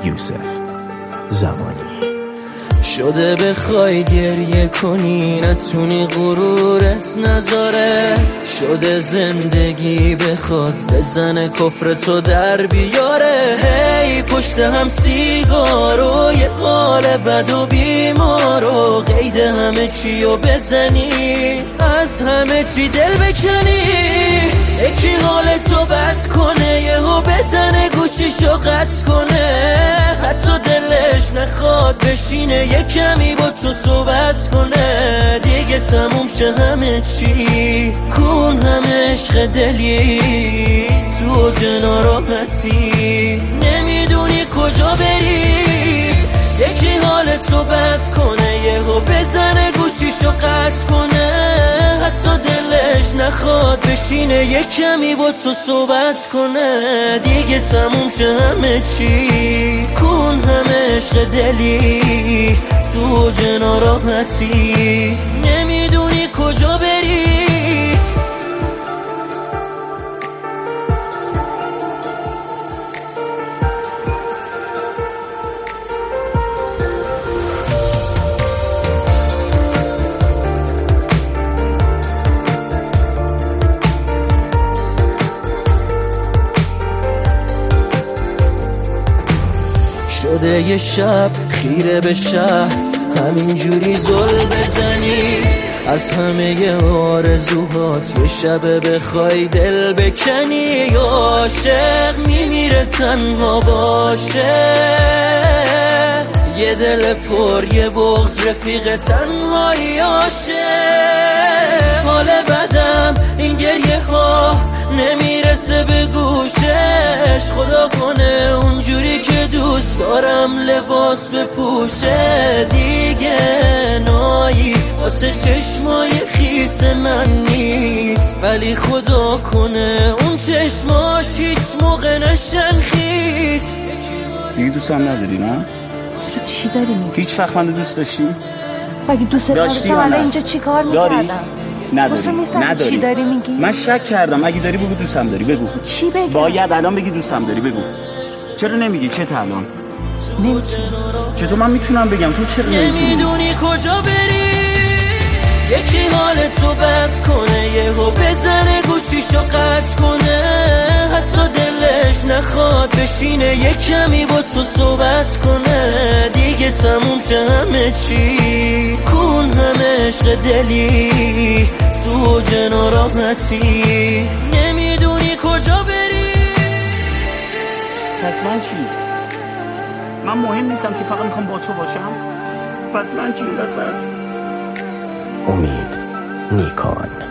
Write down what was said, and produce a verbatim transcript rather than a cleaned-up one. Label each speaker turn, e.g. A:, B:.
A: یوسف زمانی.
B: شده بخوای گریه کنی نتونی غرورت نذاره، شده زندگی بخواد بزنه کفر تو در بیاره. هی پشت هم سیگار و یه حال بد و بیمار و قید همه چی و بزنی، از همه چی دل بکنی. یکی حال تو بد کنه یهو بزنه گوشیشو قطع کنه، حتی دلش نخواد بشینه یه کمی با تو صحبت کنه. دیگه تموم شه همه چی، کن همه عشق دلی تو اوج ناراحتی، نمیدونی کجا بری. یکی حال تو بد کنه یهو بزنه گوشیشو قطع کنه، حتی دلش نخواد بشینه یه کمی با تو صحبت کنه. دیگه تموم شه همه چی، کن همه عشق دلی تو اوج ناراحتی، نمیدونی کجا بری. شده یه شب خیره به شهر همینجوری زل بزنی، از همه آرزوهات یه شب بخوای دل بکنی. عاشق میمیره تنها باشه، یه دل پر یه بغض رفیق تنهایی عاشق. حال بدم این گریه ها نمیرسه به گوشش، خدا کنه اونجوری که دوست دارم لباس بپوشه. دیگه نایی واسه چشمای خیس من نیست، ولی خدا کنه اون چشماش هیچ موقع نشن خیس.
C: دیگه دوست هم نداری نه؟
D: تو چی داری میگی؟
C: هیچ وقت من دوست داشتی؟
D: اگه دوست داشتم الان اینجا چی کار میکردم؟
C: نداری نداری
D: چی داری میگی؟
C: من شک کردم. اگه داری بگو دوستم داری، بگو.
D: چی بگم؟
C: باید الان بگی دوستم داری، بگو. چرا نمیگی؟ چه تا الان؟ چطور من میتونم بگم تو چرا نمیتونی؟
B: نمیدونی کجا بری. یکی حال تو بد کنه یهو بزنه گوشیشو قطع کنه، حتی دلش نخواد بشینه یه کمی با تو صحبت کنه. دیگه تموم شه همه چی، کن همه عشق دلی تو اوج ناراحتی، نمیدونی کجا بری.
C: پس من چی؟ من مهم نیستم که فقط میخوام با تو باشم؟ پس من چی وسط؟
A: امید نیکان.